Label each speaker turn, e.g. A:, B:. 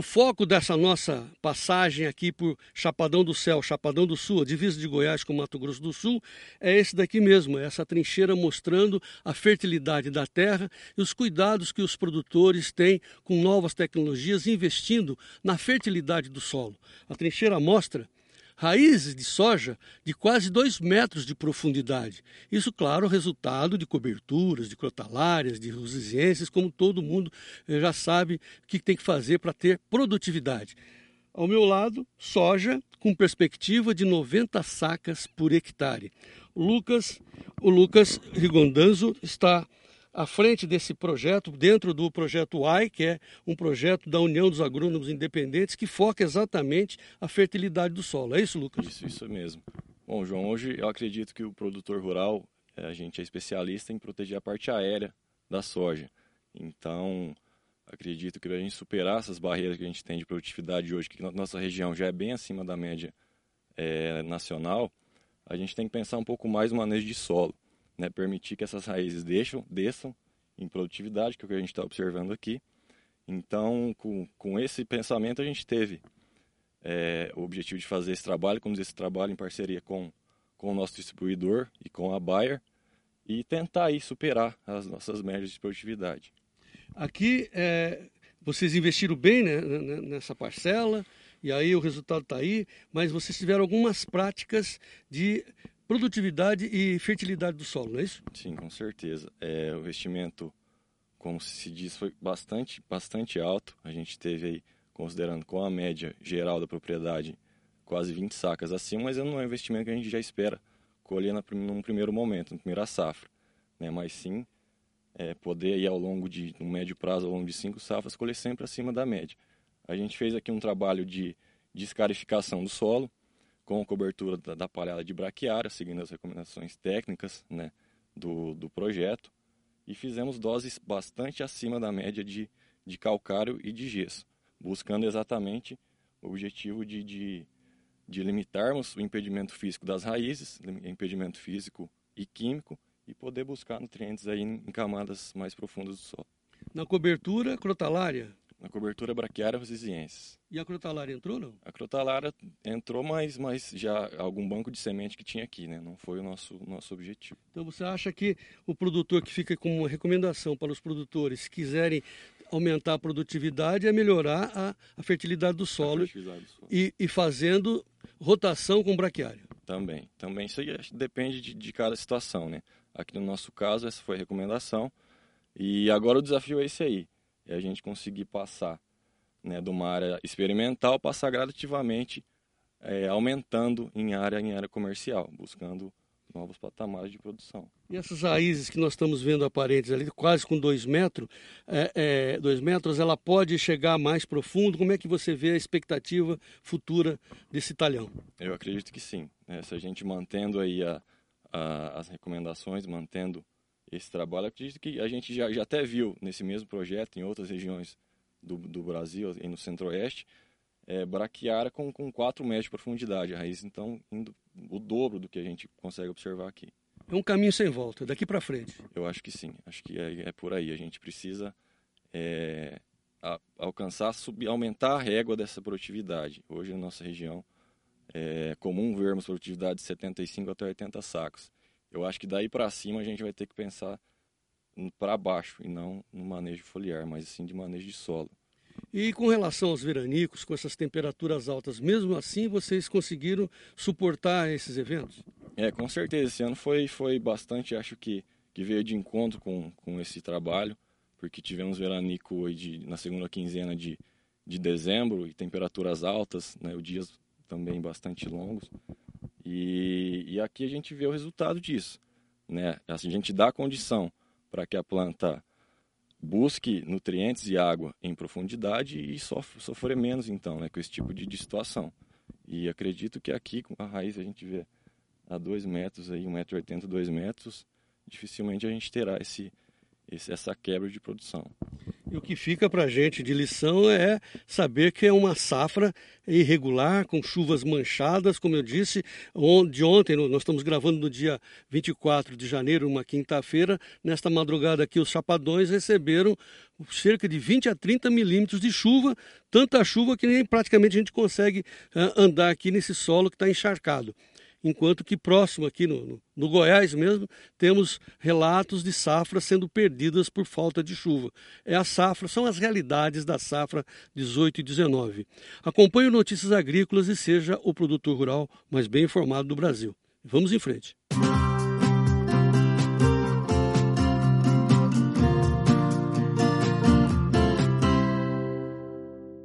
A: O foco dessa nossa passagem aqui por Chapadão do Céu, Chapadão do Sul, a divisa de Goiás com Mato Grosso do Sul, é esse daqui mesmo, é essa trincheira mostrando a fertilidade da terra e os cuidados que os produtores têm com novas tecnologias, investindo na fertilidade do solo. A trincheira mostra raízes de soja de quase 2 metros de profundidade. Isso, claro, resultado de coberturas, de crotalárias, de rusesienses, como todo mundo já sabe o que tem que fazer para ter produtividade. Ao meu lado, soja com perspectiva de 90 sacas por hectare. O Lucas Rigondanzo está à frente desse projeto, dentro do projeto AI, que é um projeto da União dos Agrônomos Independentes, que foca exatamente a fertilidade do solo. É isso, Lucas?
B: Isso mesmo. Bom, João, hoje eu acredito que o produtor rural, a gente é especialista em proteger a parte aérea da soja. Então, acredito que para a gente superar essas barreiras que a gente tem de produtividade hoje, que na nossa região já é bem acima da média nacional, a gente tem que pensar um pouco mais no manejo de solo. Né, permitir que essas raízes desçam em produtividade, que é o que a gente está observando aqui. Então, com esse pensamento, a gente teve o objetivo de fazer esse trabalho, conduzir esse trabalho em parceria com o nosso distribuidor e com a Bayer, e tentar aí superar as nossas médias de produtividade.
A: Aqui, vocês investiram bem, né, nessa parcela, e aí o resultado está aí, mas vocês tiveram algumas práticas de produtividade e fertilidade do solo, não é isso?
B: Sim, com certeza. O investimento, como se diz, foi bastante alto. A gente teve aí, considerando com a média geral da propriedade, quase 20 sacas acima, mas não é um investimento que a gente já espera colher num primeiro momento, na primeira safra. Né? Mas sim, poder aí ao longo de um médio prazo, ao longo de 5 safras, colher sempre acima da média. A gente fez aqui um trabalho de escarificação do solo, com cobertura da palhada de braquiária, seguindo as recomendações técnicas, né, do projeto, e fizemos doses bastante acima da média de calcário e de gesso, buscando exatamente o objetivo de limitarmos o impedimento físico das raízes, impedimento físico e químico, e poder buscar nutrientes aí em camadas mais profundas do solo.
A: Na cobertura crotalária?
B: Na cobertura braquiária rusesiensis.
A: E a crotalária entrou, não?
B: A crotalária entrou, mas já algum banco de semente que tinha aqui, né? Não foi o nosso objetivo.
A: Então você acha que o produtor, que fica como uma recomendação para os produtores, se quiserem aumentar a produtividade, é melhorar a fertilidade do solo, e fazendo rotação com braquiária?
B: Também. Isso aí depende de cada situação, né? Aqui no nosso caso, essa foi a recomendação. E agora o desafio é esse aí. É a gente conseguir passar, né, de uma área experimental, passar gradativamente, aumentando em área comercial, buscando novos patamares de produção.
A: E essas raízes que nós estamos vendo aparentes ali, quase com 2 metros, 2 metros, ela pode chegar mais profundo? Como é que você vê a expectativa futura desse talhão?
B: Eu acredito que sim. Né? Se a gente mantendo aí as recomendações, mantendo esse trabalho, acredito que a gente já até viu nesse mesmo projeto, em outras regiões do Brasil, e no Centro-Oeste, braquiária com 4 metros de profundidade. A raiz, então, indo o dobro do que a gente consegue observar aqui.
A: É um caminho sem volta, daqui para frente.
B: Eu acho que sim, acho que é por aí. A gente precisa alcançar, aumentar a régua dessa produtividade. Hoje, na nossa região, é comum vermos produtividade de 75 até 80 sacos. Eu acho que daí para cima a gente vai ter que pensar para baixo, e não no manejo foliar, mas sim de manejo de solo.
A: E com relação aos veranicos, com essas temperaturas altas, mesmo assim vocês conseguiram suportar esses eventos?
B: Com certeza, esse ano foi bastante, acho que veio de encontro com esse trabalho, porque tivemos veranico na segunda quinzena de dezembro, e temperaturas altas, né, dias também bastante longos, e aqui a gente vê o resultado disso, né? A gente dá condição para que a planta busque nutrientes e água em profundidade e sofrer menos, então, né, com esse tipo de situação. E acredito que aqui, com a raiz, a gente vê a 2 metros, 1,80 m, 2 metros, dificilmente a gente terá essa quebra de produção.
A: E o que fica para a gente de lição é saber que é uma safra irregular, com chuvas manchadas, como eu disse. De ontem, nós estamos gravando no dia 24 de janeiro, uma quinta-feira. Nesta madrugada aqui, os Chapadões receberam cerca de 20 a 30 milímetros de chuva, tanta chuva que nem praticamente a gente andar aqui nesse solo que está encharcado. Enquanto que próximo aqui no Goiás mesmo, temos relatos de safras sendo perdidas por falta de chuva. São as realidades da safra 18 e 19. Acompanhe o Notícias Agrícolas e seja o produtor rural mais bem informado do Brasil. Vamos em frente.